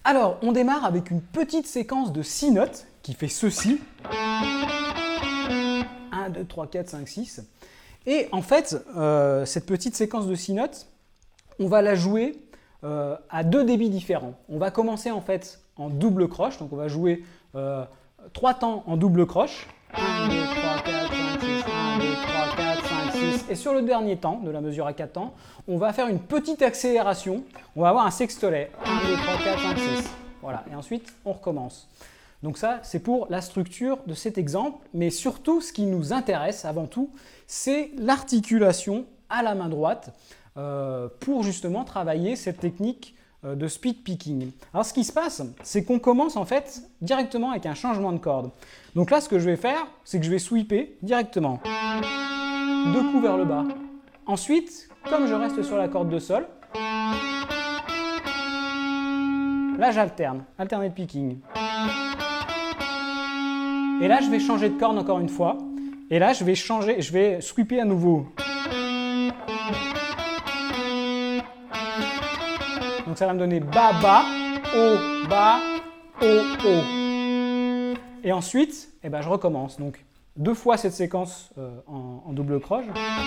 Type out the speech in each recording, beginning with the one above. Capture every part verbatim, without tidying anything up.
Alors, on démarre avec une petite séquence de six notes qui fait ceci. un, deux, trois, quatre, cinq, six. Et en fait, euh, cette petite séquence de six notes, on va la jouer euh, à deux débits différents. On va commencer en fait en double croche, donc on va jouer euh, trois temps en double croche. un, deux, trois, quatre, cinq, six, un, deux, trois, quatre, cinq, six. Et sur le dernier temps, de la mesure à quatre temps, on va faire une petite accélération. On va avoir un sextolet. un, deux, trois, quatre, cinq, six. Voilà, et ensuite on recommence. Donc ça, c'est pour la structure de cet exemple, mais surtout, ce qui nous intéresse avant tout, c'est l'articulation à la main droite euh, pour justement travailler cette technique euh, de speed picking. Alors ce qui se passe, c'est qu'on commence en fait directement avec un changement de corde. Donc là, ce que je vais faire, c'est que je vais sweeper directement, deux coups vers le bas. Ensuite, comme je reste sur la corde de sol, là j'alterne, alterner de picking. Et là, je vais changer de corde encore une fois. Et là, je vais changer, je vais sweeper à nouveau. Donc ça va me donner bas, bas, haut, bas, haut, haut. Et ensuite, eh ben, je recommence. Donc deux fois cette séquence euh, en, en double croche.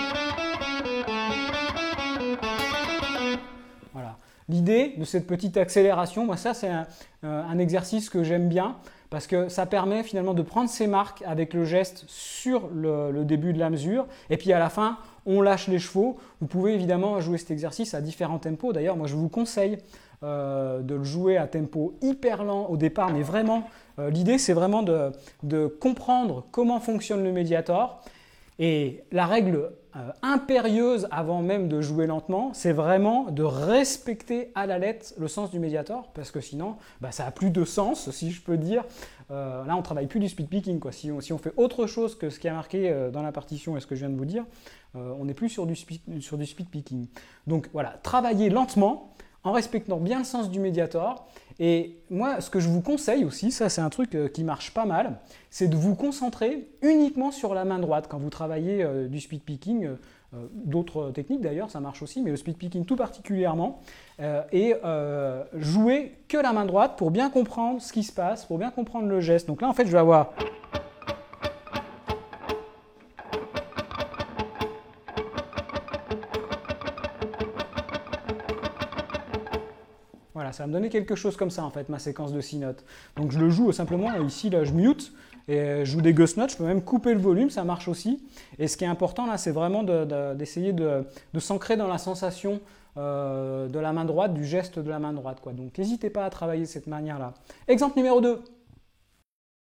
Voilà. L'idée de cette petite accélération, moi ça c'est un, euh, un exercice que j'aime bien parce que ça permet finalement de prendre ses marques avec le geste sur le, le début de la mesure et puis à la fin on lâche les chevaux. Vous pouvez évidemment jouer cet exercice à différents tempos. D'ailleurs moi je vous conseille euh, de le jouer à tempo hyper lent au départ, mais vraiment euh, l'idée c'est vraiment de, de comprendre comment fonctionne le médiator. Et la règle euh, impérieuse avant même de jouer lentement, c'est vraiment de respecter à la lettre le sens du médiator, parce que sinon, bah, ça n'a plus de sens, si je peux dire. Euh, là, on ne travaille plus du speed picking, quoi. Si, on, si on fait autre chose que ce qui est marqué euh, dans la partition et ce que je viens de vous dire, euh, on n'est plus sur du, speed, sur du speed picking. Donc voilà, travailler lentement, en respectant bien le sens du médiator. Et moi, ce que je vous conseille aussi, ça c'est un truc euh, qui marche pas mal, c'est de vous concentrer uniquement sur la main droite quand vous travaillez euh, du speed picking. Euh, D'autres techniques d'ailleurs, ça marche aussi, mais le speed picking tout particulièrement. Euh, et euh, jouer que la main droite pour bien comprendre ce qui se passe, pour bien comprendre le geste. Donc là, en fait, je vais avoir... Voilà, ça va me donner quelque chose comme ça en fait, ma séquence de six notes. Donc je le joue simplement, ici là je mute, et je joue des ghost notes, je peux même couper le volume, ça marche aussi. Et ce qui est important là, c'est vraiment d'essayer de, de, de, de s'ancrer dans la sensation euh, de la main droite, du geste de la main droite, quoi. Donc n'hésitez pas à travailler de cette manière-là. Exemple numéro deux.